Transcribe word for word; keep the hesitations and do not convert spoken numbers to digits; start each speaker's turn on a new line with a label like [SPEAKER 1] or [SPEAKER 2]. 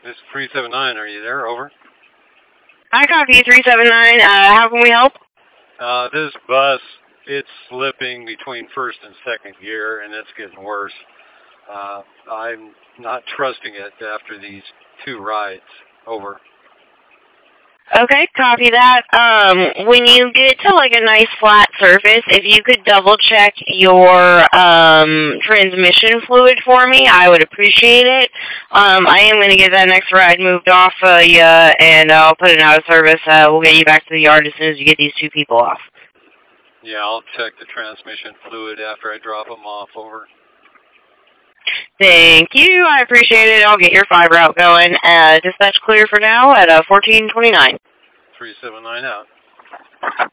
[SPEAKER 1] This is three seven nine. Are you there? Over.
[SPEAKER 2] Hi, copy three seven nine. Uh, how can we help?
[SPEAKER 1] Uh, this bus, it's slipping between first and second gear, and it's getting worse. Uh, I'm not trusting it after these two rides. Over.
[SPEAKER 2] Okay, copy that. Um, when you get to like a nice flat surface, if you could double check your um, transmission fluid for me, I would appreciate it. Um, I am going to get that next ride moved off uh, you, and I'll put it out of service. Uh, we'll get you back to the yard as soon as you get these two people off.
[SPEAKER 1] Yeah, I'll check the transmission fluid after I drop them off. Over.
[SPEAKER 2] Thank you. I appreciate it. I'll get your fiber out going. Uh, dispatch clear for now at uh, fourteen twenty-nine.
[SPEAKER 1] three seven nine out.